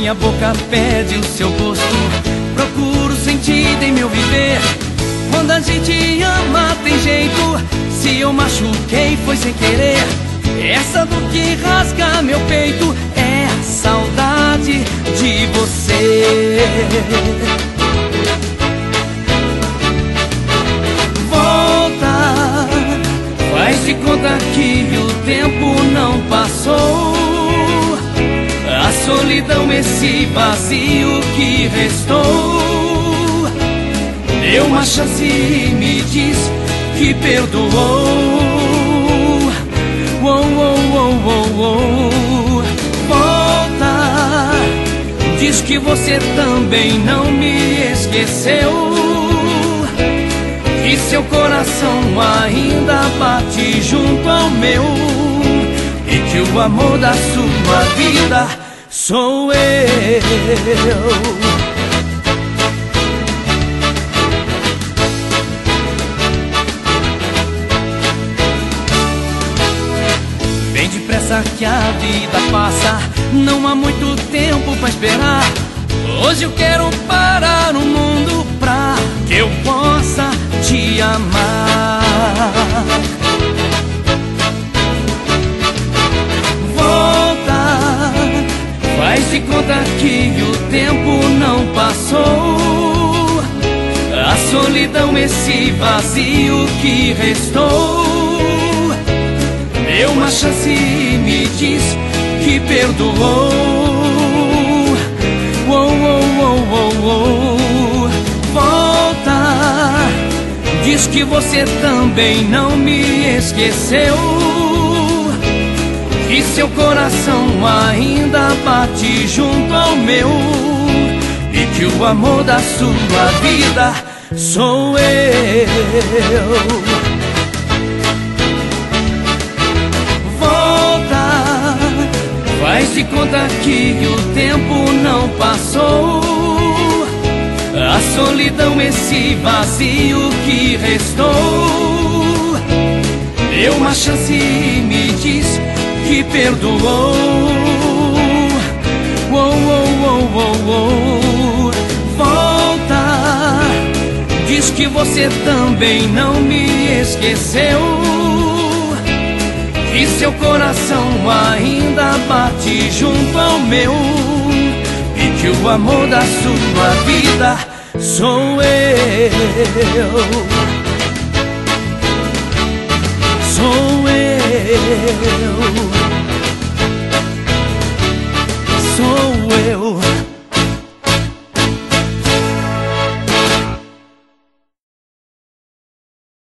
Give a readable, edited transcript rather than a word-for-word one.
minha boca pede o seu gosto, procuro sentido em meu viver. Quando a gente ama tem jeito, se eu machuquei foi sem querer. Essa dor que rasga meu peito é a saudade de você. Volta, faz de conta que o tempo não passou. A solidão, esse vazio que restou. Dê uma chance e me diz que perdoou. Volta, diz que você também não me esqueceu, que seu coração ainda bate junto ao meu, e que o amor da sua vida sou eu. Vem depressa que a vida passa, não há muito tempo pra esperar. Hoje eu quero parar o mundo pra que eu possa te amar. Volta, faz de conta que o tempo não passou. A solidão, esse vazio que restou. Dê uma chance e me diz que perdoou. Volta, diz que você também não me esqueceu, que seu coração ainda bate junto ao meu, e que o amor da sua vida sou eu. Faz de conta que o tempo não passou. A solidão, esse vazio que restou. Dê uma chance e me diz que perdoou. Volta, diz que você também não me esqueceu, que seu coração ainda bate junto ao meu, e que o amor da sua vida sou eu. Sou eu.